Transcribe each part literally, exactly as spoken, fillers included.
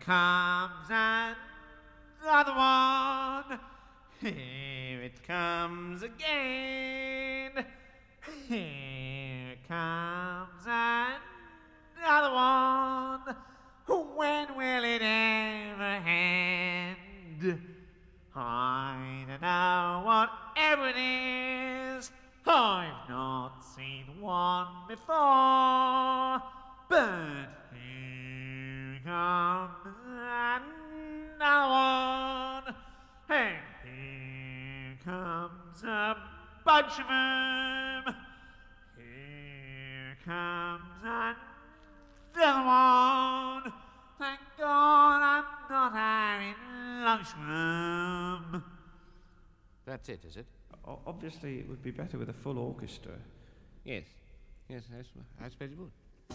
comes another one. Here it comes again. Here comes another one. When will it ever end? I don't know whatever it is. I've not seen one before. But here comes another one. And here comes a bunch of them. Here comes another one. Thank God I'm not having lunch with them. That's it, is it? O- obviously, it would be better with a full orchestra. Yes. Yes, I, s- I suppose it would.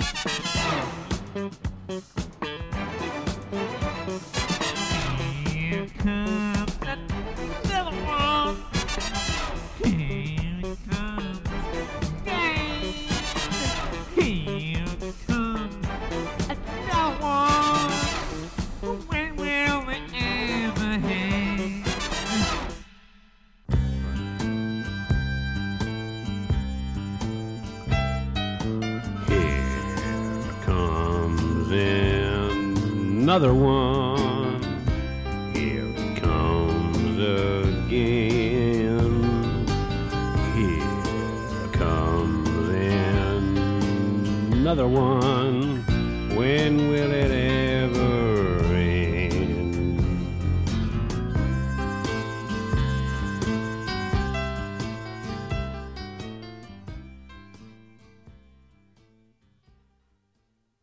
Here comes another one. Here it comes again. Here comes another one. When will they ever end? Here comes another one. Here it comes again. Here comes another one.